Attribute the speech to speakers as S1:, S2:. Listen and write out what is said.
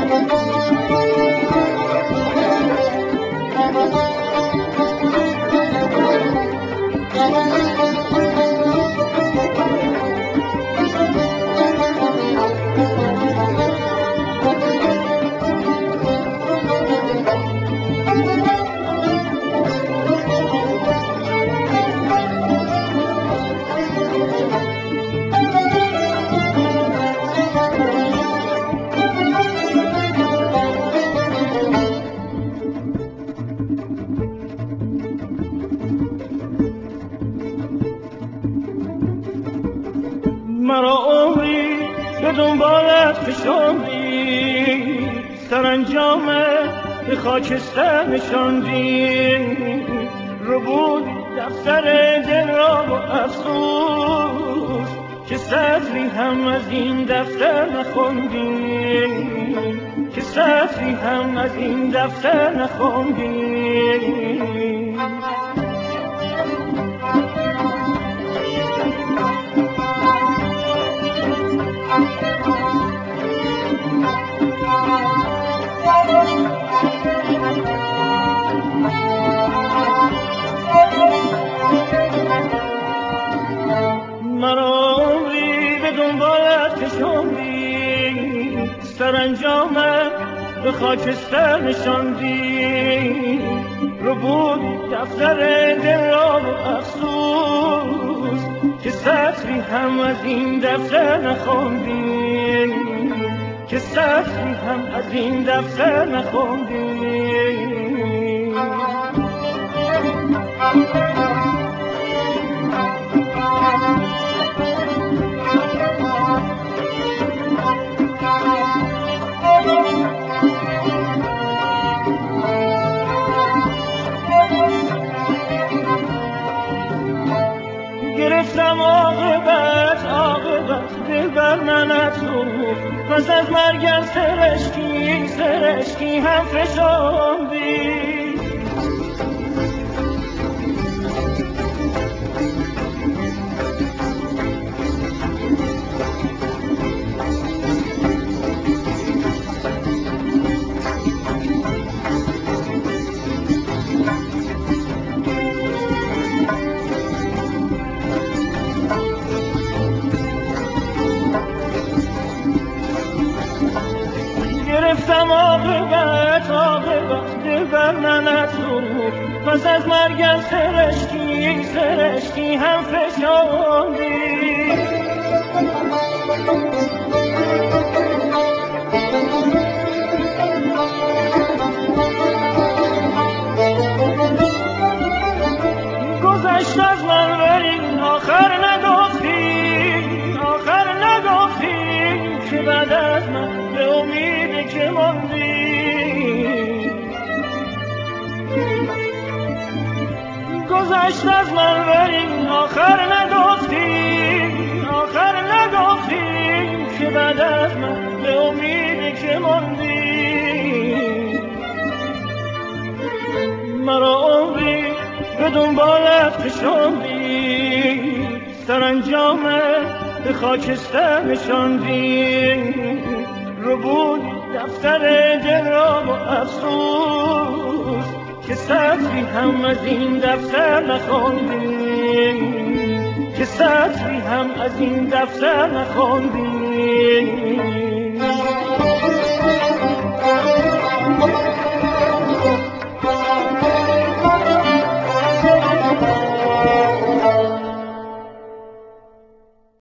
S1: مرا عمری به دنبالت فشاندی، سرانجامه به خاکستر نشاندی، ربودی دفتر دل را با افسوس که سطری هم از این دفتر نخوندی، که سطری هم از این دفتر نخوندی. مرا عمری به دنبالت کشاندی، سرانجامه به خاکستر نشاندی، ربودی دفتر دل را به افسوس که سطری هم از این دفتر نخوندی، که سطری هم از این دفتر نخوندی. گرفتم عاقبت دل بر من افزود، پس از مرگم سرشکی هم فشاندی. گرفتم عاقبت دل بر من افزود، پس از مرگم سرشکی هم فشاندی. گذشت از من ولی آخر نگفتی که بعد از من به امید که ماندی. گذشت از من ولی آخر نگفتی که بعد از من به امید که ماندی. مرا عمری به دنبالت کشاندی، سرانجامه به خاکستر نشاندی، ربودی دفتر دل را با افسوس که سطری هم از این دفتر نخوندی، که سطری هم از این دفتر نخوندی.